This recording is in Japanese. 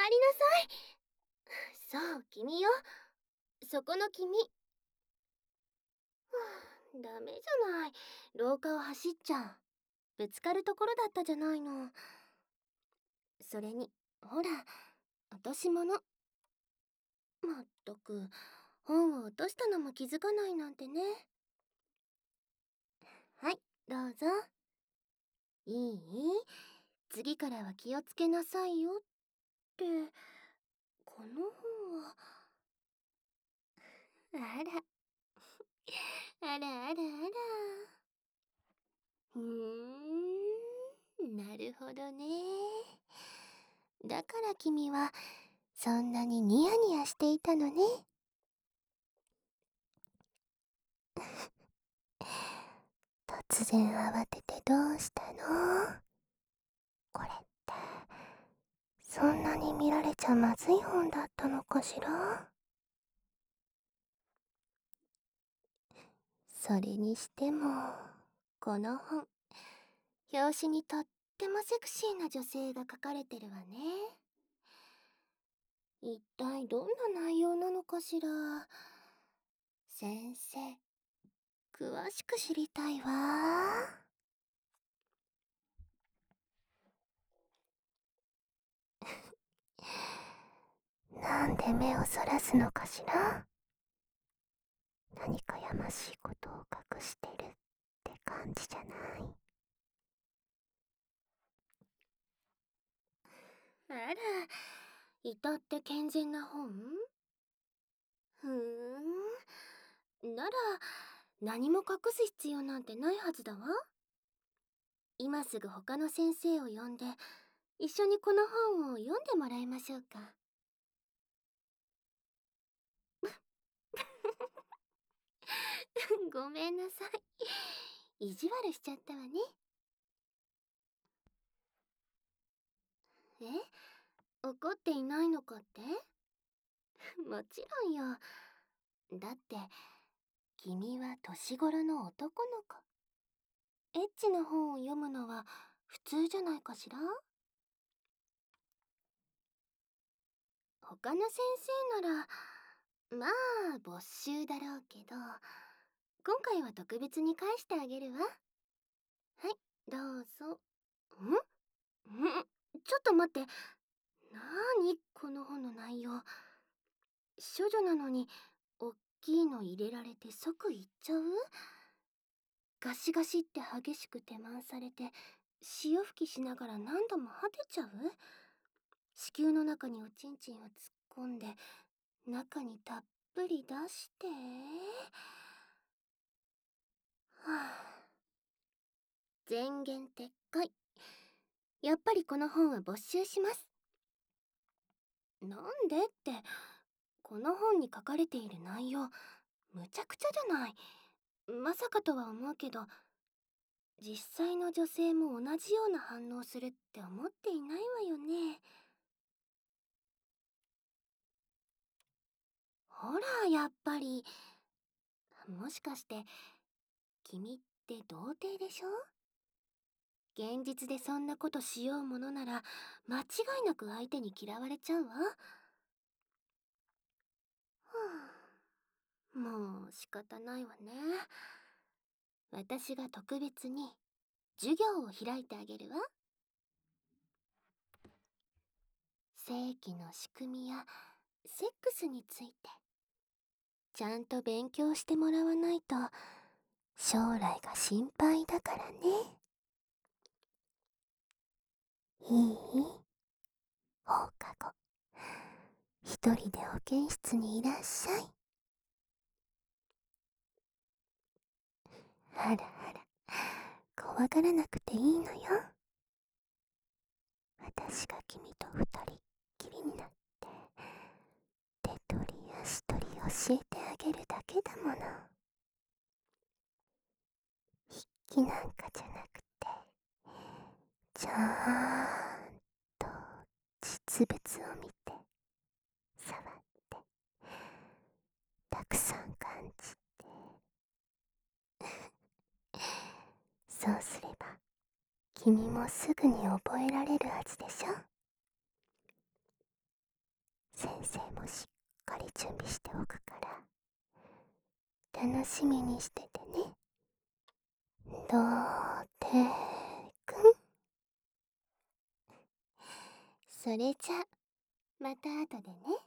りなさい。そう、君よ。そこの君。ダメじゃない。廊下を走っちゃ。ぶつかるところだったじゃないの。それに、ほら、落とし物。まったく、本を落としたのも気づかないなんてね。はい、どうぞ。いい？次からは気をつけなさいよって、この本は。あら、あらあらあら。なるほどね。だから君はそんなにニヤニヤしていたのね。突然慌ててどうしたの？これってそんなに見られちゃまずい本だったのかしら？それにしてもこの本、表紙にとってもセクシーな女性が描かれてるわね。一体どんな内容なのかしら？先生、詳しく知りたいわ。なんで目をそらすのかしら？何かやましいことを隠してるって感じじゃない？あら、至って健全な本？なら、何も隠す必要なんてないはずだわ。今すぐ他の先生を呼んで、一緒にこの本を読んでもらいましょうか。ごめんなさい。意地悪しちゃったわね。え？怒っていないのかって？もちろんよ。だって、君は年頃の男の子。エッチな本を読むのは普通じゃないかしら？他の先生なら、まあ、没収だろうけど、今回は特別に返してあげるわ。はい、どうぞ。ちょっと待って。なーに、この本の内容。処女なのに、おっきいの入れられて即行っちゃう？ガシガシって激しく手満されて、潮吹きしながら何度も果てちゃう？子宮の中におちんちんを突っ込んで、中にたっぷり出して。はあ、前言撤回。やっぱりこの本は没収します。なんでって、この本に書かれている内容、むちゃくちゃじゃない。まさかとは思うけど、実際の女性も同じような反応するって思っていないわよね。ほら、やっぱり。もしかして、君って童貞でしょ？現実でそんなことしようものなら、間違いなく相手に嫌われちゃうわ。もう仕方ないわね。私が特別に授業を開いてあげるわ。性器の仕組みやセックスについてちゃんと勉強してもらわないと将来が心配だからね。いい？放課後一人で保健室にいらっしゃい。あらあら、怖がらなくていいのよ。私が君と二人っきりになって手取り足取り教えてあげるだけだもの。筆記なんかじゃなくて、ちゃんと実物を見て、触って、たくさん感じて。そうすれば、君もすぐに覚えられるはずでしょ。 先生もしっかり準備しておくから楽しみにしててね。どうてくん。それじゃまた後でね。